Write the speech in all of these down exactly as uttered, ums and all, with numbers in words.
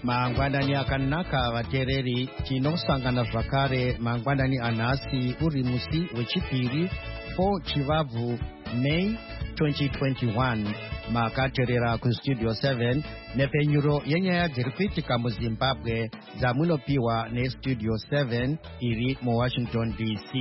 mangwanani akanaka vateereri, tinosangana zvakare mangwanani anhasi uri musi wechipiri four chivabvu May twenty twenty-one. makateerera kustudio seven nepfenyuro yenyaya dziri kuitika muzimbabwe dzamunopiwa nestudio seven iri muwashington D C.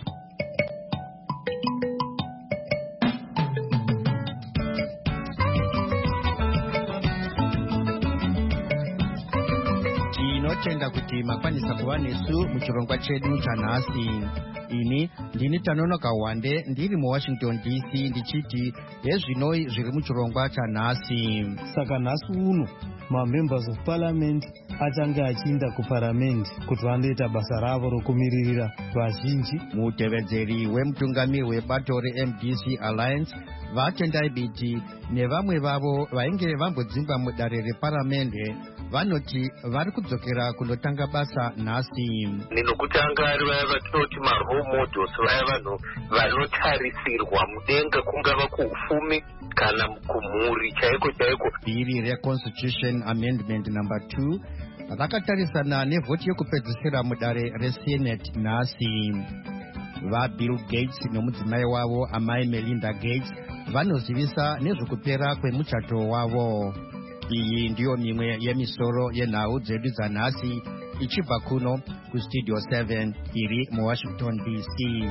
tinotenda kuti makwanisa kuva nesu muchirongwa chedu chanhasi. ini ndini Tanonoka Wande ndiri muwashington D C ndichiti hezvinoi zviri muchirongwa chanhasi. Saka nhasi uno mamembers of parliament achange achiinda kuparamende kuti vandoita basa ravo rokumiririra vazhinji. Mutevedzeri wemutungamiri webato reM D C Alliance vatendai biti nevamwe vavo vainge vambodzingwa mudare reparamende vanoti vari kudzokera kundotanga basa nhasi. Ninokutanga vaya vatinoti marole models, vaya vanhu vanotarisirwa mudenga, kungava kuufumi kana kumhuri chaiko chaiko. Bhiri reConstitution Amendment number two rakatarisana nevhoti yekupedzisira mudare reSenate nhasi. VaBill Gates nomudzimai wavo amai Melinda Gates vanozivisa nezvekupera kwemuchato wavo. Iyi ndiyo mimwe yemisoro yenhau dzedu dzanhasi ichibva kuno kustudio seven iri muwashington D C.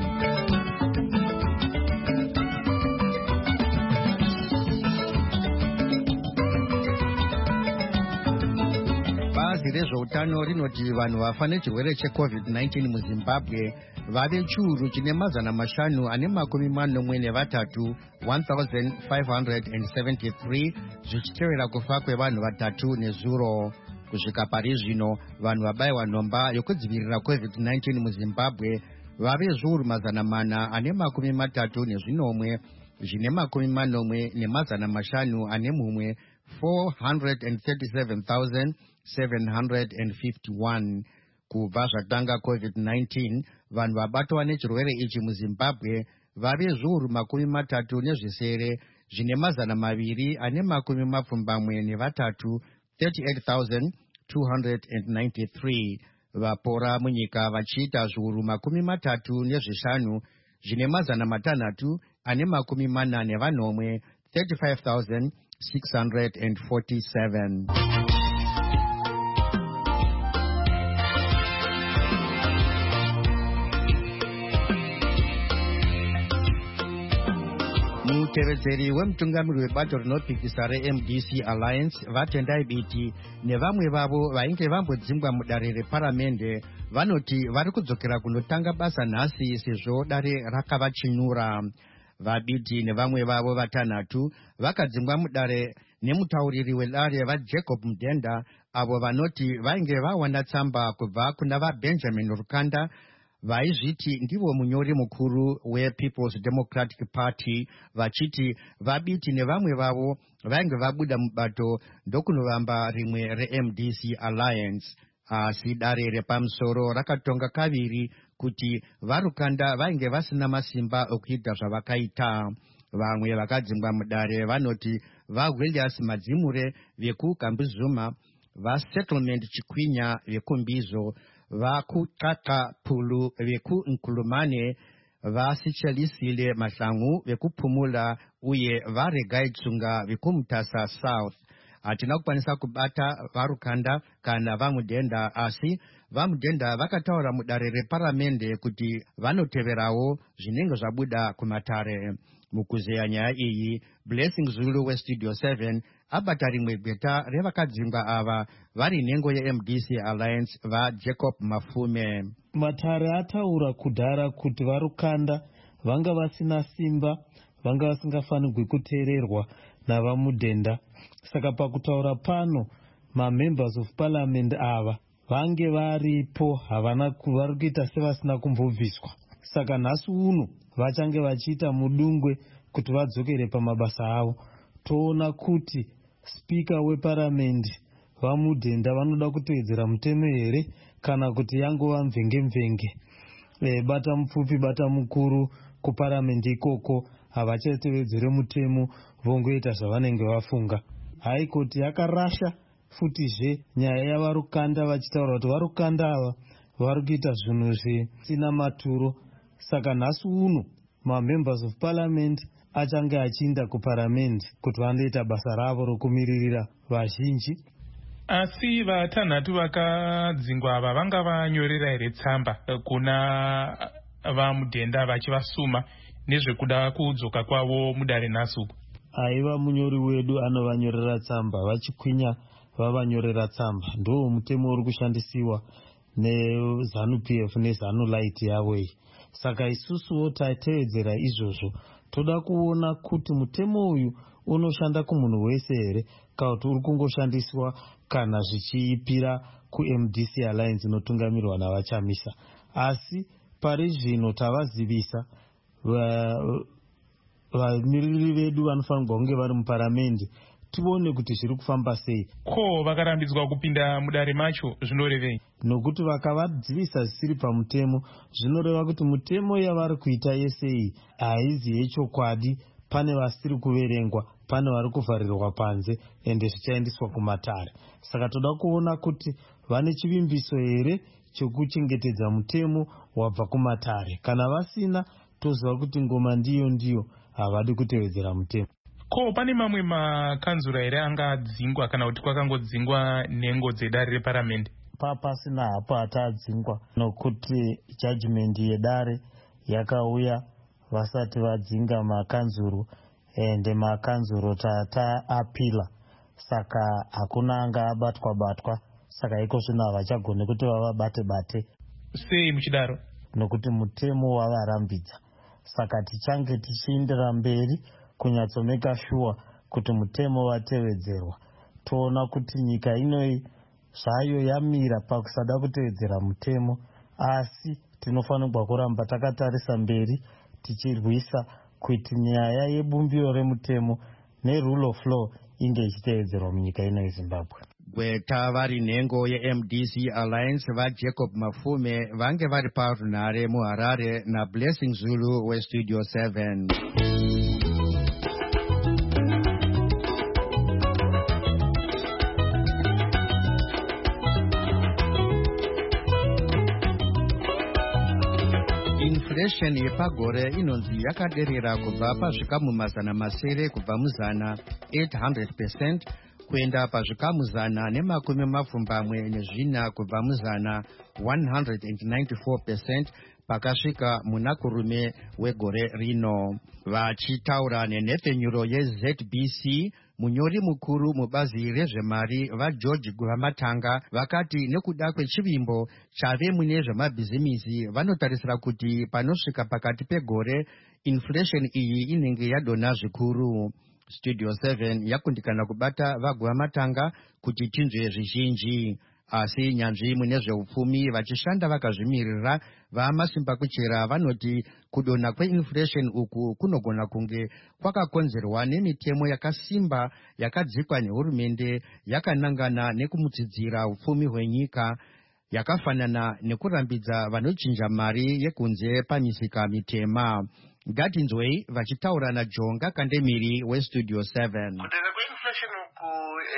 Bazi rezveutano rinoti vanhu vafa nechirwere checovid nineteen muzimbabwe vave chiuru chine mazana mashanu ane makumi manomwe nevatatu one thousand five hundred seventy-three zvichitevera kufa kwevanhu vatatu nezuro. Kusvika pari zvino vanhu vabayiwa nhomba yokudzivirira covid nineteen muzimbabwe vave zviuru mazana mana ane makumi matatu nezvinomwe zvine makumi manomwe nemazana mashanu ane mumwe four hundred thirty-seven thousand seven hundred fifty-one. Kubva zvatanga covid nineteen vanhu vabatwa nechirwere ichi muzimbabwe vave zviuru makumi matatu nezvisere zvine mazana maviri ane makumi mapfumbamwe nevatatu thirty-eight thousand two hundred ninety-three. Vapora munyika vachiita zviuru makumi matatu nezvishanu zvine mazana matanhatu ane makumi mana nevanomwe thirty-five thousand six hundred forty-seven. Mutevedzeri wemutungamiri webato rinopikisa reM D C Alliance vatendai biti nevamwe vavo vainge vambodzingwa mudare reparamende vanoti vari kudzokera kundotanga basa nhasi sezvo dare rakavachinura. VaBiti nevamwe vavo vatanhatu vakadzingwa mudare nemutauriri wedare vaJacob Mudenda avo vanoti vainge vawana tsamba kubva kuna vaBenjamin Rukanda vaizviti ndivo munyori mukuru wePeople's Democratic Party, vachiti VaBiti nevamwe vavo vainge vabuda mubato ndokunovamba rimwe reM D C Alliance. Asi dare repamusoro rakatonga kaviri kuti vaRukanda vainge vasina masimba okuita zvavakaita. Vamwe vakadzingwa mudare vanoti vaWilliams Madzimure vekuKambizuma, vaSettlement Chikwinya vekumbizo, vakuqaqa Phulu vekunkulumane, vasichelisile Mahlangu vekupumula uye vaRegai Tsunga vekumtasa South. Hatina kukwanisa kubata vaRukanda kana vaMudenda, asi vaMudenda vakataura mudare reparamende kuti vanoteverawo zvinenge zvabuda kumatare. Mukuzeya nyaya iyi, Blessing Zulu westudio seven abata rimwe gweta revakadzingwa ava vari nhengo yeM D C Alliance vaJacob Mafume. Matare ataura kudhara kuti vaRukanda vanga vasina simba, vanga vasingafanirwi kuteererwa navaMudenda. Saka pakutaura pano mamembers of parliament ava vange varipo havana vari kuita sevasina kumbobviswa. Saka nhasi uno vachange vachiita mudungwe kuti vadzokere pamabasa avo. Toona kuti spika weparamendi vaMudenda vanoda kuteedzera mutemo here kana kuti yangova mvenge mvenge. E, bata mupfupi bata mukuru kuparamendi ikoko havachatevedzere mutemo, vongoita zvavanenge vafunga. Haikoti yakarasha futizve nyaya yavarukanda vachitaura kuti varukanda ava vari kuita zvinhu zvisina maturo. Saka nhasi uno mamembers of parliament achange achiinda kuparamendi kuti vandoita basa ravo rokumiririra vazhinji. Asi vatanhatu vakadzingwa ava vanga vanyorera here tsamba kuna vamudhenda vachivasuma nezvekuda kudzoka kwavo mudare nhasi uku? Aiva munyori wedu anovanyorera tsamba, vachikwinya vavanyorera tsamba. Ndo mutemo uri kushandisiwa neZANU P F neZANU Light yavo iyi. Saka isusuwo tatevedzera izvozvo. Toda kuona kuti mutemo uyu unoshanda kumunhu wese here kana kuti uri kungoshandiswa kana zvichipira kuM D C Alliance inotungamirwa navaChamisa. Asi pari zvino tavazivisa vamiriri vedu vanofanirwa kunge vari muparamendi, tione kuti zviri kufamba sei. Ko vakarambidzwa kupinda mudare macho zvinorevei? Nokuti vakavadzivisa zvisiri pamutemo, zvinoreva kuti mutemo yavari kuita yese iyi haizi yechokwadi. Pane vasiri kuverengwa, pane vari kuvharirwa panze ende zvichaendeswa kumatare. Saka toda kuona kuti vane chivimbiso here chokuchengetedza mutemo wabva kumatare. Kana vasina, toziva kuti ngoma ndiyo ndiyo, havadi kutevedzera mutemo. Ko pane mamwe makanzura here angadzingwa kana kuti kwakangodzingwa nhengo dzedare reparamendi? Papasina hapo hatadzingwa, nokuti judgment yedare yakauya vasati vadzinga makanzuru ende makanzuru tata apila. Saka hakuna anga abatwa batwa. Saka iko zvino havachagone kuti vavabate bate. Sei muchidaro? Nokuti mutemo wavarambidza. Saka tichange tichiendera mberi kunyatsomeka sure kuti mutemo watevedzerwa. Toona kuti nyika inoi zvayo yamira pakusada kutevedzera mutemo, asi tinofanirwa kuramba takatarisa mberi tichirwisa kuti nyaya yebumbiro remutemo nerule of law inge ichitevedzerwa munyika ino yeZimbabwe. Gweta vari nhengo yeM D C Alliance vaJacob Mafume vange vari parunhare muHarare naBlessing Zulu weStudio seven. Inflation yepagore inonzi yakaderera kubva pazvikamu mazana masere kubva muzana eight hundred percent kuenda pazvikamu zana nemakumi mapfumbamwe nezvina kubva muzana one hundred ninety-four percent pakasvika muna kurume wegore rino. Vachitaura nenhepfenyuro yeZ B C, munyori mukuru mubazi rezvemari vaGeorge Guhamatanga vakati nekuda kwechivimbo chave mune zvemabhizimisi vanotarisira kuti panosvika pakati pegore inflation iyi inenge yadonha zvikuru. Studio seven yakundikana kubata vaGuhamatanga kuti tinzwe zvizhinji. Asi nyanzvi mune zveupfumi vachishanda vakazvimirira vamasimba kuchera vanoti kudonha kweinflation uku kunogona kunge kwakakonzerwa nemitemo yakasimba yakadzikwa nehurumende yakanangana nekumutsidzira upfumi hwenyika, yakafanana nekurambidza vanochinja mari yekunze pamisika mitema. Ngatinzwei vachitaura naJonga Kandemiri weStudio seven. Kudonha kweinflation uku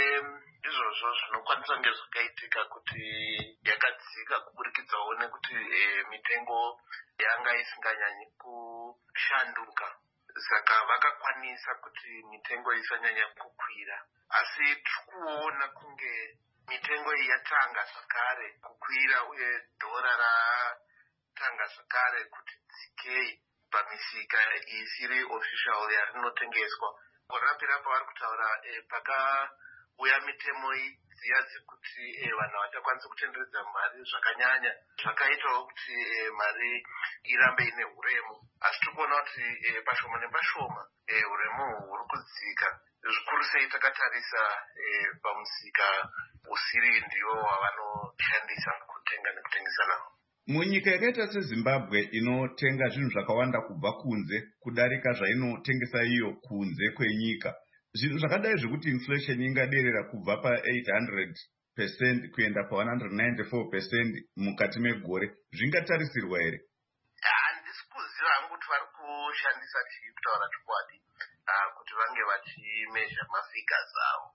izvozvo zvinokwanisa kunge zvakaitika kuti yakadzika kuburikidzawo nekuti mitengo yanga isinganyanyi kushanduka, saka vakakwanisa kuti mitengo isanyanya kukwira. Asi tikuona kunge mitengo iyi yatanga zvakare kukwira uye dhora ratanga zvakare kuti dzikei pamisika isiri official yarinotengeswa. Korapira pavari kutaura paka uya mitemo dziya dzekuti vanhu vachakwanisa kutenderedza mari zvakanyanya zvakaitawo kuti mari irambe ine huremu. Asi tikuona kuti pashoma nepashoma huremu huri kudzika, zvikuru sei takatarisa pamusika usiri ndiwo wavanoshandisa kutenga nekutengesa nawo. Munyika yakaita seZimbabwe inotenga zvinhu zvakawanda kubva kunze kudarika zvainotengesa iyo kunze kwenyika, zvinhu zvakadai zvekuti inflation ingaderera kubva pa eight hundred percent kuenda pa one hundred ninety-four percent mukati megore zvingatarisirwa here? Handisi kuziva hangu kuti vari kushandisa chii kutaura chokwadi kuti vange vachimezha mafigures avo.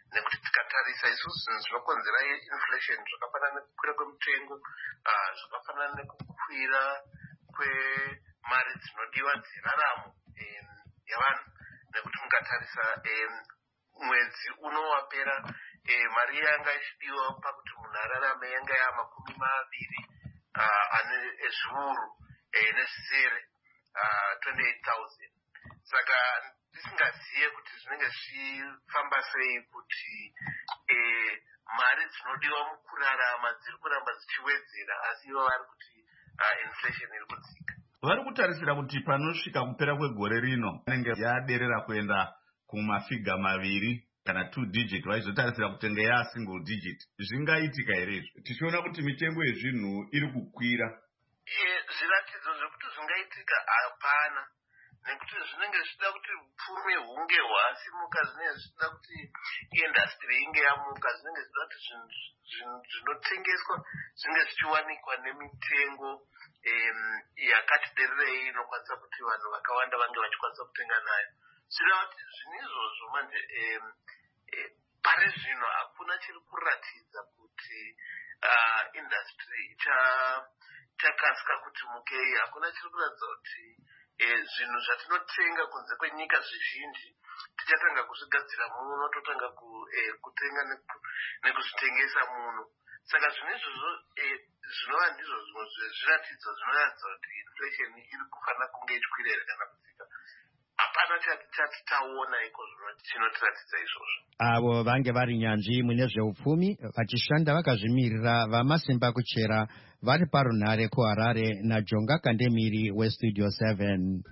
nekuti tikatarisa isusu zvinhu zvinokonzera inflation zvakafanana nekukwira kwemutengo, zvakafanana nekukwira kwemari dzinodiwa dzeraramo yavanhu, nekuti mukatarisa mwedzi unowapera mari yanga ichidiwa pakuti munhu ararame yanga yaa makumi maviri ane zviuru nezvisere twenty-eight thousand. Saka tisingaziye kuti zvinenge zvichifamba sei kuti mari dzinodiwa mukurarama dziri kuramba dzichiwedzera, asi ivo vari kuti inflation iri kudzika. Vari kutarisira kuti panosvika kupera kwegore rino anenge yaderera kuenda kumafiga maviri kana two digit, vaizotarisira kutenga ya single digit. Zvingaitika here izvo tichiona kuti mitengo yezvinhu iri kukwira? Zviratidzo zvekuti zvingaitika hapana, nekuti zvinenge zvichida kuti upfumi hunge hwasimuka, zvinenge zvichida kuti industry inge yamuka, zvinenge zvichida kuti zvinotengeswa zvinenge zvichiwanikwa nemitengo yakati dererei inokwanisa kuti vanhu vakawanda vange vachikwanisa kutenga nayo. Zvireva kuti zvinhu izvozvo manje pari zvino hakuna chiri kuratidza kuti industry ichakasika kuti mukei. Hakuna chiri kuratidza kuti zvinhu zvatinotenga kunze kwenyika zvizhinji tichatanga kuzvigadzira muno, totanga kutenga nekuzvitengesa muno. Saka zvinhu izvozvo zvinova ndizvo zvimwe zvezviratidzo zvinoratidza kuti inflation iri kufanira kunge ichikwirira kana kudzika. Hapana chati taona iko chinotiratidza izvozvo. Avo vange vari nyanzvi mune zveupfumi vachishanda vakazvimirira vamasimba kuchera vari parunhare kuHarare naJonga Kandemiri weStudio seven.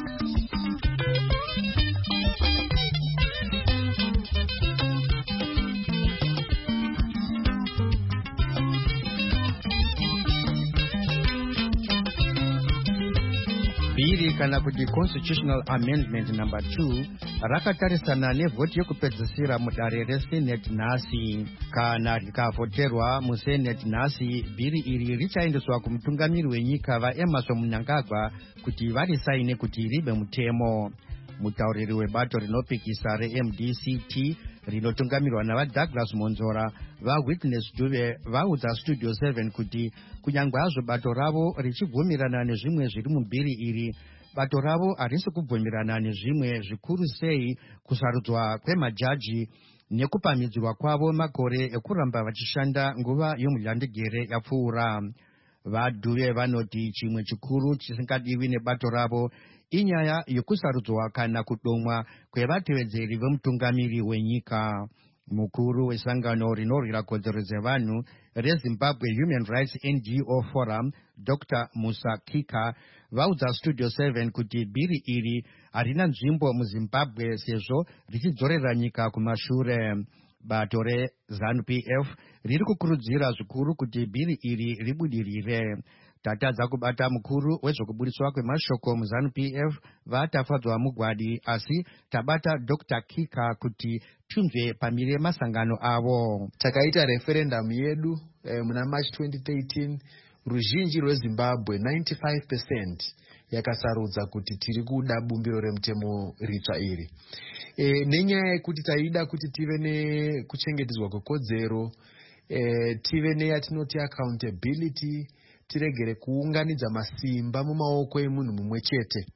Bhiri kana kuti Constitutional Amendment number two rakatarisana nevhoti yekupedzisira mudare reSenate nhasi. Kana rikavhoterwa muSenate nhasi, bhiri iri richaendeswa kumutungamiri wenyika vaEmmerson Mnangagwa kuti varisaine kuti ribe mutemo. Mutauriri webato rinopikisa reM D C T rinotungamirwa navaDouglas Monzora vaWitness Dube vaudza Studio seven kuti kunyangwe hazvo bato ravo richibvumirana nezvimwe zviri mubhiri iri, bato ravo harisi kubvumirana nezvimwe zvikuru sei kusarudzwa kwemajaji nekupamhidzirwa kwavo makore ekuramba vachishanda nguva yomudyandigere yapfuura. VaDube vanoti chimwe chikuru chisingadiwi nebato ravo inyaya yokusarudzwa kana kudomwa kwevatevedzeri vemutungamiri wenyika. Mukuru wesangano rinorwira kodzero dzevanhu reZimbabwe Human Rights N G O Forum Doctor Musa Kika vaudza Studio seven kuti bhiri iri harina nzvimbo muZimbabwe sezvo richidzorera nyika kumashure. Bato reZANU-P F riri kukurudzira zvikuru kuti bhiri iri ribudirire. Tatadza kubata mukuru wezvokubudiswa kwemashoko muZANU-P F vatafadzwa mugwadi, asi tabata Doctor Kika kuti tunzve pamire masangano avo. Takaita referendum yedu eh, muna March twenty thirteen, ruzhinji rweZimbabwe ninety-five percent yakasarudza kuti tiri kuda bumbiro remutemo ritsva iri. E, nenyaya yekuti taida kuti tive nekuchengetedzwa kwekodzero, e, tive neyatinoti accountability, tiregere kuunganidza masimba mumaoko emunhu mumwe chete.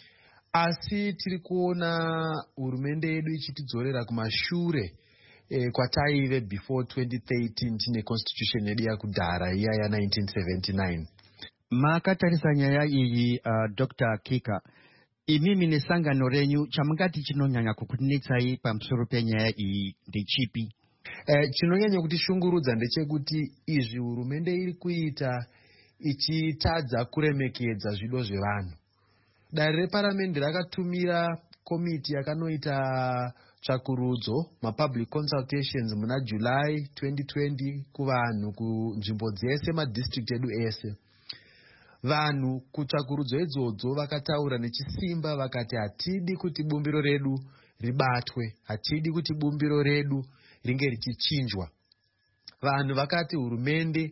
Asi tiri kuona hurumende yedu ichitidzorera kumashure e, kwataive before twenty thirteen tine constitution yedu yakudhara iya ya nineteen seventy-nine. Makatarisa nyaya iyi uh, Doctor Kika, imimi nesangano renyu chamungati chinonyanya kukunetsai pamusoro penyaya iyi ndechipi? Eh, chinonyanya kutishungurudza ndechekuti izvi hurumende iri kuita ichitadza kuremekedza zvido zvevanhu. Dare reparamende rakatumira komiti yakanoita tsvakurudzo mapublic consultations muna July twenty twenty kuvanhu kunzvimbo dzese madistrict edu ese. Vanhu kutsvakurudzo idzodzo vakataura nechisimba vakati hatidi kuti bumbiro redu ribatwe, hatidi kuti bumbiro redu ringe richichinjwa. Vanhu vakati hurumende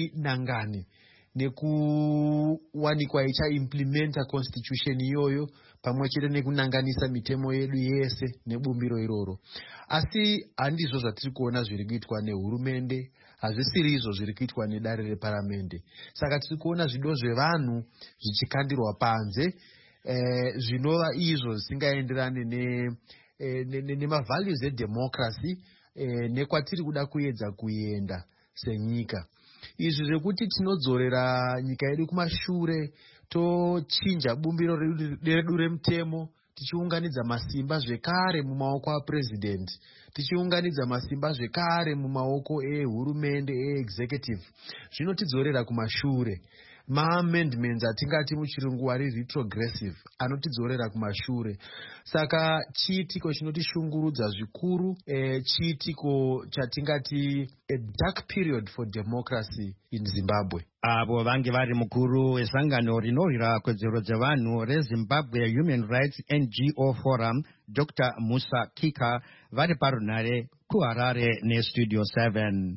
ngainangane nekuwanikwa icha implementa constitution iyoyo pamwe chete nekunanganisa mitemo yedu yese nebumbiro iroro. Asi handizvo zvatiri kuona zviri kuitwa nehurumende, hazvisiri izvo zviri kuitwa nedare reparamende. Saka tiri kuona zvido zvevanhu zvichikandirwa panze, eh, zvinova izvo zvisingaenderani ne nemavalues edemocracy eh, nekwatiri kuda kuedza kuenda senyika. Izvi zvekuti tinodzorera nyika yedu kumashure, tochinja bumbiro redu remutemo, tichiunganidza masimba zvekare mumaoko apresident, tichiunganidza masimba zvekare mumaoko ehurumende eexecutive, zvinotidzorera kumashure. Ma-amendments atingati muchirungu ari retrogressive anotidzorera kumashure. Saka chiitiko chinotishungurudza zvikuru, eh, chiitiko chatingati a dark period for democracy in Zimbabwe. Avo vange vari mukuru wesangano rinorwira kodzero dzevanhu reZimbabwe Human Rights N G O Forum, Doctor Musa Kika, vari parunare kuHarare neStudio seven.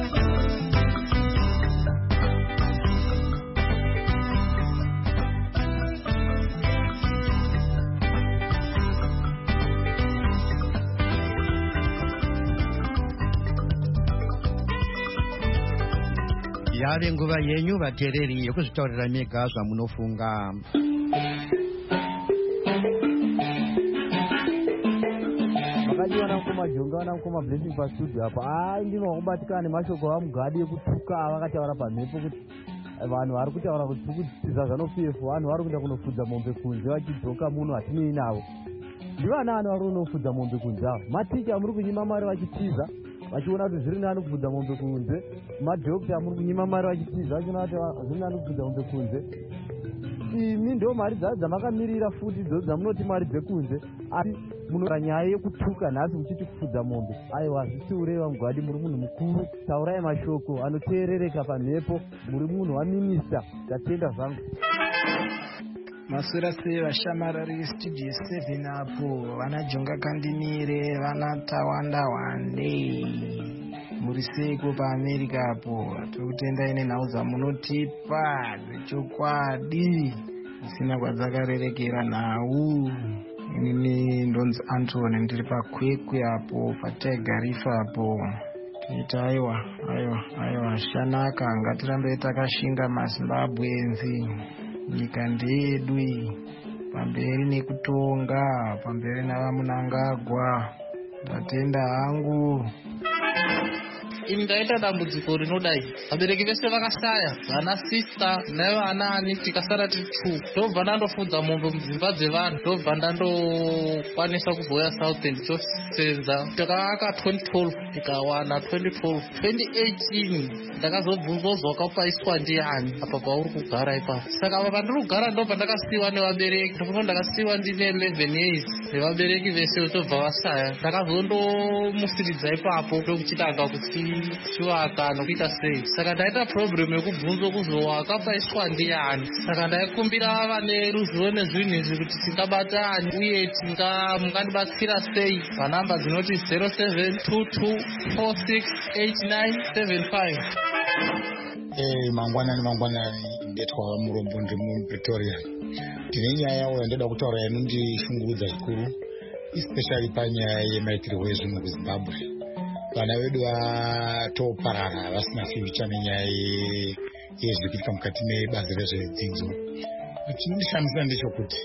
Yave nguva yenyu vateereri yokuzvitaurira mega zvamunofunga. Makadiwana mukoma Jonga wana mukoma Blessing pastudio apa. Ah, ndino kubatikana nemashoko amugadi ekutuka avakataura pamhepo kuti vanhu vari kutaura kuti tikutiza zano-P F vanhu vari kuenda kunofudza mombe kunze vachidzoka muno hatinei navo. Ndivana vano vari kunofudza mombe kunze avo. Maticha muri kunyima mari vachitiza vachiona kuti zviri nani kufudza mombe kunze. Madhokita muri kunyima mari vachitiza vachiona kuti zviri nani kufudza mombe kunze. Imi ndo mari dzamakamirira futi dzo dzamunoti mari dzekunze, asi munora nyaya yekutuka nhasi muchiti kufudza mombe. Aiwa, zvisiurei vamugwadi, muri munhu mukuru, taurai mashoko anoteerereka pamhepo, muri munhu waminista. Ndatenda zvangu. Masura sei vashamarari Studio seven apo, vana Jonga Kandimire, vana Tawanda Wande, muri seiko paAmerica apo, tikutenda ine nhau dzamunotipa dzechokwadi isina kwadzakarerekera nhau. Inini ndonzi Antony, ndiri pakwekwe apo pataigarifa apo. Tiita aiwa aiwa aiwa shanaka, ngatirambe takashinga maZimbabwenzi. Nyika ndedu pamberi nekutonga, pamberi navamunangagwa. Ndatenda hangu. Indaita dambudziko rinodai, vabereki vese vakashaya, vana sista nevana ani tikasara titu. Ndobva ndandofudza mombe mudzimba dzevanhu, ndobva ndandokwanisa kuzoya South End chosenza. Takavaka twenty twelve tikawana twenty twelve. twenty eighteen ndakazobvunzwa kapaiswa ndiani apa pauri kugara ipapo. Saka apa pandiri kugara ndobva ndakasiyiwa nevabereki. Ndobva ndakasiyiwa ndine eleven years nevabereki vese votobva vashaya. Ndakazondomusiridza ipapo ndokuchitanga kuti chivaka nokuita sei. Saka ndaita problem yekubvunzwa kuzowaka paiswa ndiani. Saka ndaikumbira vane ruzivo nezvinhu izvi kuti tingabatani uye tinga mungandibatsira sei. Panhamba dzinoti zero seven two two four six eight nine seven five. Eh, mangwanani mangwanani ndetwa murombo ndi mu Pretoria. Tine nyaya yaundoda kutaura inondishungurudza zvikuru, especially panyaya yemaitirwo ezvinhu kuZimbabwe. Vana vedu vatoparara vasina future nenyaya yezviri kuitika mukati mebazi rezvedzidzo. Chinondishamisa ndechekuti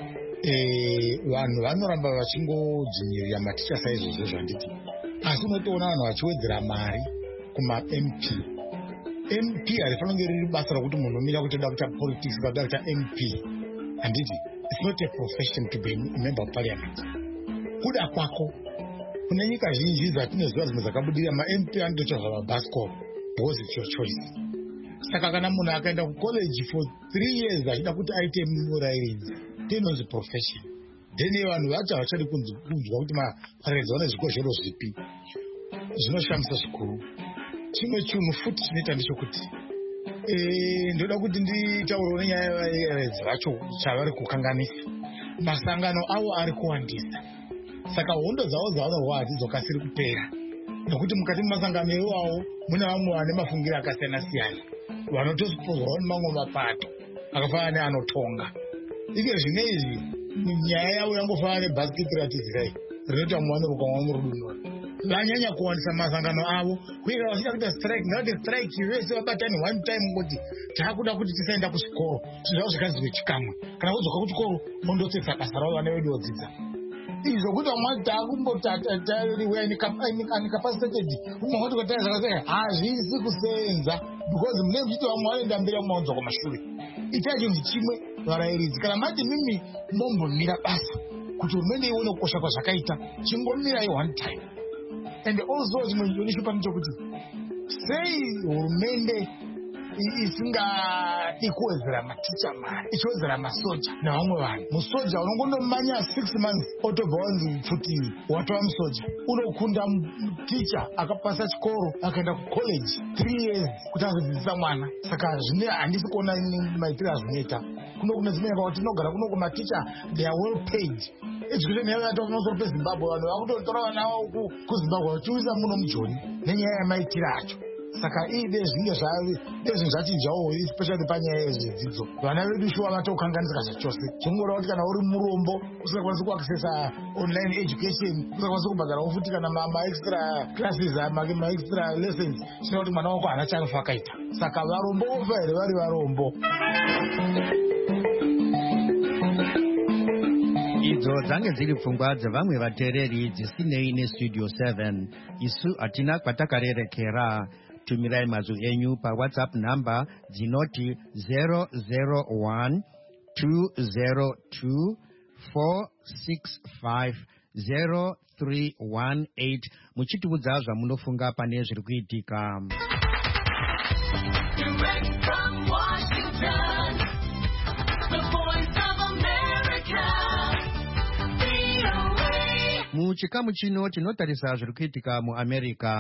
vanhu vanoramba vachingodzvinyirira maticha saizvozvo zvanditi, asi unotoona vanhu vachiwedzera mari kuma-M P. M P harifanira kunge riri basa rokuti munhu umira kuti oda kuita politics kada kuita M P. Handiti, it's not a profession to be a member of parliament. Kuda kwako kune nyika zhinji dzatinoziva dzimwe dzakabudirira ma-M P anototsvaga mabhasikoro because it's your choice. Saka kana munhu akaenda kucollege for three years achida kuti aite murairidzi, inonzi profession. Then vanhu vacho havachadi kunzwa kuti marairidzi vane zvikozhero zvipi. Zvinoshamisa zvikuru. Chimwe chinhu futi chinoita ndechekuti ndoda kuti nditaurawo nenyaya yevarairidzi vacho chavari kukanganisa. Masangano avo ari kuwandisa. Saka hondo dzavo dzavanorwa hadzidzokasiri kupera, nekuti mukati memasangano iwawo mune vamwe vane mafungiro akasiyana siyana, vanotosipozwawo nemamwe mapato akafanana neanotonga. Ike zvine izvi nyaya yavo yangofanana nebhasikiti ratizikai rinoita muwanuruka wamurudunura vanyanya kuwanisa masangano avo kuita vachida kuita strike ngavati strike vese vabatani one time kuti taakuda kuti tisaenda kuchikoro zvizvavo zvikazive chikamwe kana kudzoka kuchikoro mondotsetsa basa ravo vana vedu vodzidza izvo kuti vamwati taakumbotariwe incapacitated umwe kuti kutaira zvakaseka hazvisi kusenza because mune mchiti vamwe vanoenda mberi vamaonzwa kwamashure itai chinhu chimwe varairidzi kana mati mimi mombomira basa kuti hurumende ione kukosha kwazvakaita chingomira one time. And also chimwe chonishupa ndechokuti sei hurumende isingadi kuwedzera maticha mari ichiwedzera masoja nevamwe vanhu. Musoja unongondomanya six months otobva wanzi kuti watova musoja, unokunda ticha akapasa chikoro akaenda kucollege three years kuti azodzidzisa mwana. Saka zvine handisi kuona maitiro azvinoita. Kuno kuna dzimwe nyika kuti tinogara kuno kumaticha they are well paid. Education yavo yatova pamusoro peZimbabwe, vanhu vakutotora vana vavo kuZimbabwe vachiuisa muno mujoni nenyaya yemaitiro acho. Saka ide zvinge zvinhu zvachinjawo especially panyaya yezvidzidzo. Vana vedu shuwa vatokanganisika zvachose. Zvingoreva kuti kana uri murombo usingakwanisi kuaccessa online education, usingakwanisi kubhadhara futi kana maextra classes maextra lessons, zvinova kuti mwana wako haana chaanofa akaita. Saka varombo vofa here vari varombo. Idzo dzange dziri pfungwa dzevamwe vateereri dzisinei nestudio seven. Isu hatina kwatakarerekera. Tumirai mazwi enyu paWhatsApp namba dzinoti zero zero one two zero two four six five zero three one eight muchitiudza zvamunofunga pane zviri kuitika. Muchikamu chino tinotarisa zviri kuitika muAmerica.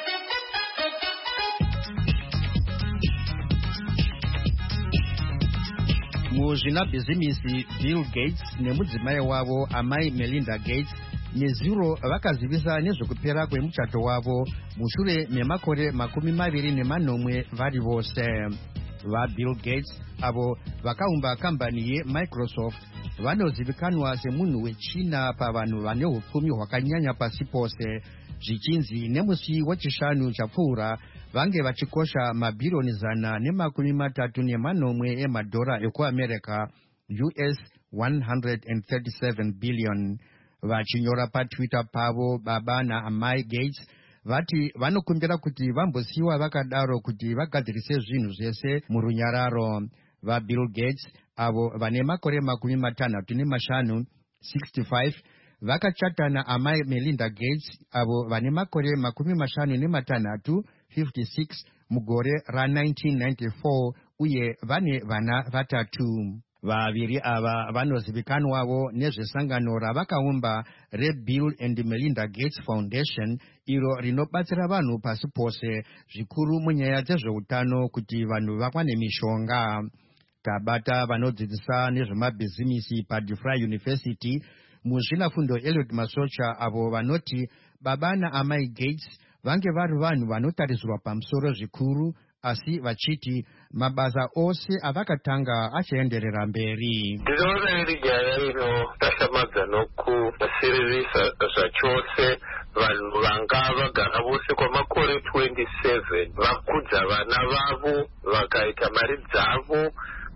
Muzvinabhizimisi Bill Gates nemudzimai wavo amai Melinda Gates nezuro vakazivisa nezvekupera kwemuchato wavo mushure memakore makumi maviri nemanomwe vari vose. VaBill Gates avo vakaumba kambani yeMicrosoft vanozivikanwa semunhu wechina pavanhu vane upfumi hwakanyanya pasi pose, zvichinzi nemusi wechishanu chapfuura vange vachikosha mabhiriyoni zana nemakumi matatu nemanomwe emadhora ekuAmerica, U S one hundred thirty-seven billion. Vachinyora paTwitter pavo, baba naamai Gates vati vanokumbira kuti vambosiyiwa vakadaro kuti vagadzirise zvinhu zvese murunyararo. VaBill Gates avo vane makore makumi matanhatu nemashanu sixty-five vakachatana amai Melinda Gates avo vane makore makumi mashanu nematanhatu fifty-six mugore ra nineteen ninety-four uye vane vana vatatu. Vaviri ava vanozivikanwavo nezvesangano ravakaumba reBill and Melinda Gates Foundation, iro rinobatsira vanhu pasi pose zvikuru munyaya dzezveutano kuti vanhu vakwane mishonga. Tabata vanodzidzisa nezvemabhizimisi paDeFry University muzvinafundo Eliot Masocha avo vanoti baba naamai Gates vange vari vanhu vanotarisirwa pamusoro zvikuru, asi vachiti mabasa ose avakatanga achaenderera mberi. Ndinoona iri nyaya inotashamadza nokusiririsa zvachose vanhu vanga vagara vose kwamakore twenty-seven vakudza vana vavo vakaita mari dzavo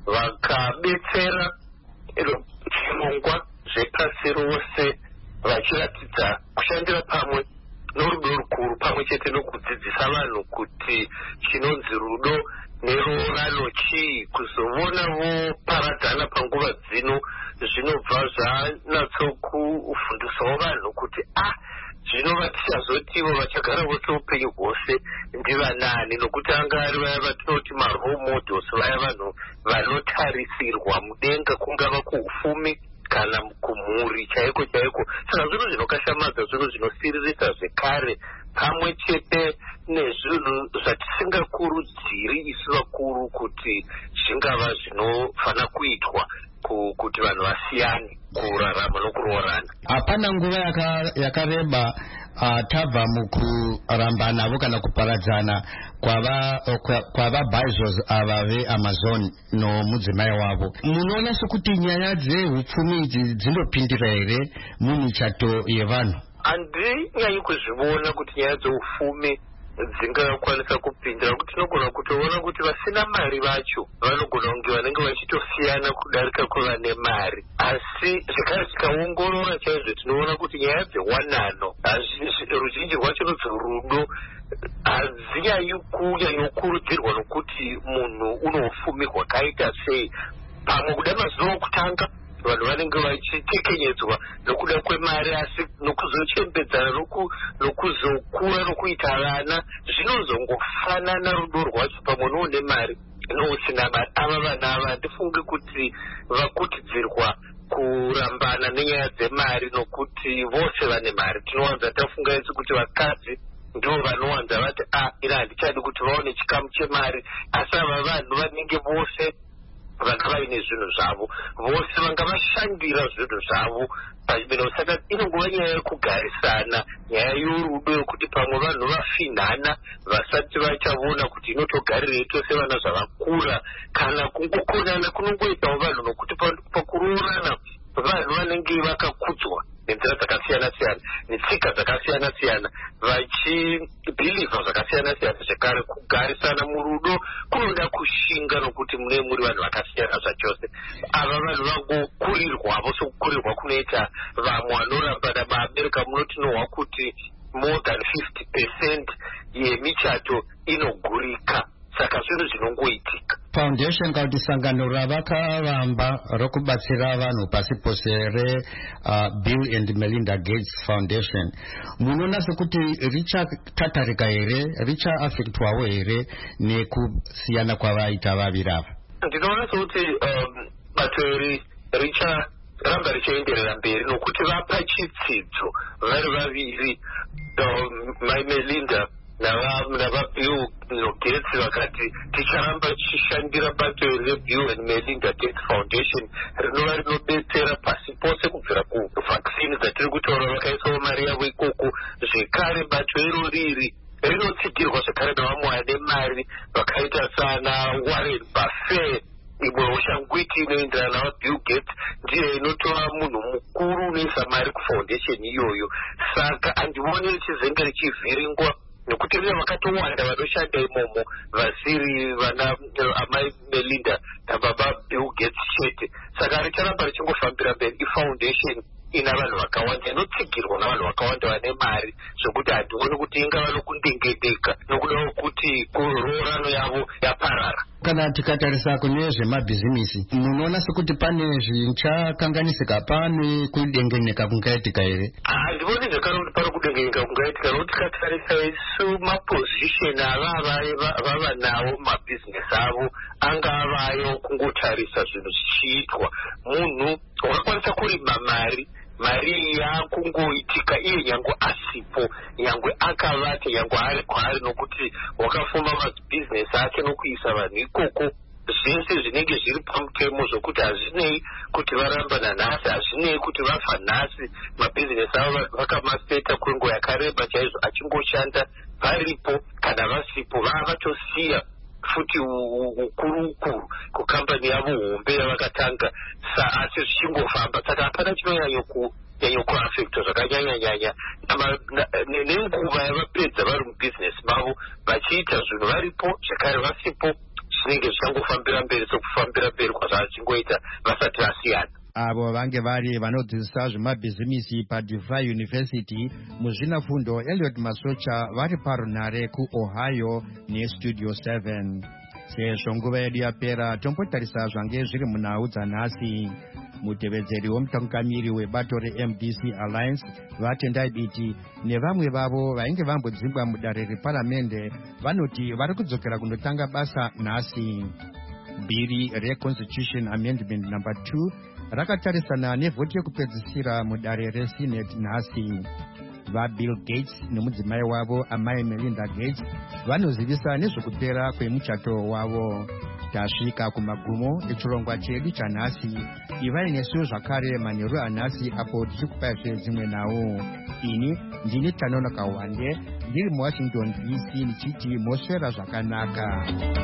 vakabetsera chirongwa zvepasi rose vachiratidza kushandira pamwe norudo rukuru pamwe chete nokudzidzisa vanhu kuti chinonzi rudo nerorano chii. Kuzovona voparadzana panguva dzino zvinobva zvanatsokufundisawo vanhu kuti ah zvinova tichazotivo vachagara vose upenyu hwose ndivanani, nokuti anga ari vaya vatinoti marole models, vaya vanhu vanotarisirwa mudenga, kungava kuufumi kana kumhuri chaiko chaiko. Saka zvinhu zvinokashamadza, zvinhu zvinosiririsa zvekare, pamwe chete nezvinhu zvatisingakurudziri isu vakuru kuti zvingava zvinofana kuitwa kuti vanhu vasiyane kurarama nokuroorana. Hapana nguva yakareba uh, tabva mukuramba navo kana kuparadzana kwava kwava Bezos ava veAmazon nomudzimai wavo. Munoona sekuti nyaya dzehupfumi idzi dzinopindira here mumichato yevanhu? Handinyanyi kuzviona kuti nyaya dzeupfumi dzingakwanisa kupindira, kuti tinogona kutoona kuti vasina mari vacho vanogona kunge vanenge vachitosiyana kudarika kwevane mari, asi zvekare tikaongorora chaizvo tinoona kuti nyaya dzewanano ruzhinji rwacho rudzorudo hadzinyanyi kunyanyokurudzirwa nokuti munhu uno upfumi hwakaita sei. Pamwe kuda mazuva okutanga vanhu vanenge vachitekenyedzwa nokuda kwemari, asi nokuzochembedzana nokuzokura nokuita vana zvinozongofanana rudo rwacho pamwe noune mari nousina mari. Ava vana ava handifungi kuti vakutidzirwa kurambana nenyaya dzemari nokuti vose vane mari. Tinowanza tafunga isi kuti vakadzi ndivo vanowanza vati a ina handichadi kuti vaone chikamu chemari, asi ava vanhu vanenge vose vanga vaine zvinhu zvavo, vose vanga vashandira zvinhu zvavo pachibino. Saka inongova nyaya yekugarisana, nyaya yorudo yokuti pamwe vanhu vafinhana vasati vachavoona kuti inotogarirei tose vana zvavakura, kana kungokonana kunongoitawo vanhu nokuti pakuroorana vanhu vanenge vakakudzwa nenzira dzakasiyana siyana netsika dzakasiyana siyana vachibhilivha zvakasiyana siyana. Zvekare kugarisana murudo kunoda kushinga nokuti mune muri vanhu vakasiyana zvachose. Ava vanhu vangokurirwavo sokukurirwa kunoita vamwe vanorambana. MaAmerica munotinohwa kuti more than fifty percent yemichato inogurika, saka zvinhu zvinongoitika. Foundation kana kuti sangano ravakavamba rokubatsira vanhu pasi pose re uh, Bill and Melinda Gates Foundation, munoona sekuti richatatarika here, richaafektwawo here nekusiyana kwavaita vaviri ava? Ndinoona sekuti bato iri richaramba richaenderera mberi nokuti vapa chitsidzo vari vaviri, Melinda navabill nogates vakati ticharamba tichishandira bato reBill and Melinda Gates Foundation rinova rinobetsera pasi pose kubvira kuvaccine dzatiri kutaura, vakaisawo mari yavo ikoko. Zvekare bato iro riri rinotsigirwa zvekare navamwe vane mari vakaita sana Warren Buffett. Imwe shangwiti inoenderana navaBill Gates ndiye inotora munhu mukuru unoisa mari kufoundation iyoyo. Saka handioni richizenge richivhiringwa nokuti rine vakatowanda vanoshanda imomo vasiri vana amai Melinda nababa Bill Gates chete. Saka richaramba richingofambira mberi. Ifoundation ina vanhu vakawanda, inotsigirwa navanhu vakawanda vane mari, zvokuti handioni kuti ingava nokundengedeka nokuda kuti kuroorano yavo yaparara. Kana tikatarisa kune zvemabhizimisi, munoona sekuti pane zvinchakanganisika, pane kudengenyeka kungaitika here? Handivoni zvakare kuti pane kudengenyeka kungaitika, nokuti tikatarisa isu mapozisheni ava vava nawo mumabhizinesi avo anga avayo kungotarisa zvinhu zvichiitwa. Munhu wakakwanisa kurima mari, mari yakungoitika iye nyange asipo, nyange akavata, nyange ari kwaari, nokuti wakafuma mabhizinesi ake nokuisa vanhu ikoko. Zvese zvinenge zviri pamutemo zvokuti hazvinei kuti varambana nhasi, hazvinei kuti vafa nhasi. Mabhizinesi avo vakamaseta kwenguva yakareba chaizvo achingoshanda varipo kana vasipo. Vava vatosiya futi ukuru ukuru kukambani yavo hombe yavakatanga, asi zvichingofamba. Saka hapana chinonyanyokuafekta zvakanyanyanyanya nenguva yavapedza vari mubhizinesi mavo vachiita zvinhu varipo, zvekare vasipo, zvinenge zvichangofambira mberi sokufambira mberi kwazvachingoita vasati vasiyana. Avo vange vari vanodzidzisa zvemabhizimisi paDeVry University muzvinafundo Elliot Masocha vari parunare kuOhio neStudio seven. Sezvo nguva yedu yapera, tombotarisa zvange zviri munhau dzanhasi. Mutevedzeri womutungamiri webato reM D C Alliance vatendai biti nevamwe vavo vainge vambodzingwa mudare reparamende vanoti vari kudzokera kundotanga basa nhasi. Bhiri reConstitution Amendment number two rakatarisana nevhoti yekupedzisira mudare reSenate nhasi. VaBill Gates nemudzimai wavo amai Melinda Gates vanozivisa nezvekupera kwemuchato wavo. Tasvika kumagumo echirongwa chedu chanhasi. ivai nesu zvakare manheru anhasi apo tichikupai dzimwe nawo. Ini ndini Tanonoka Wande ndiri muWashington D C ndichiti moswera zvakanaka.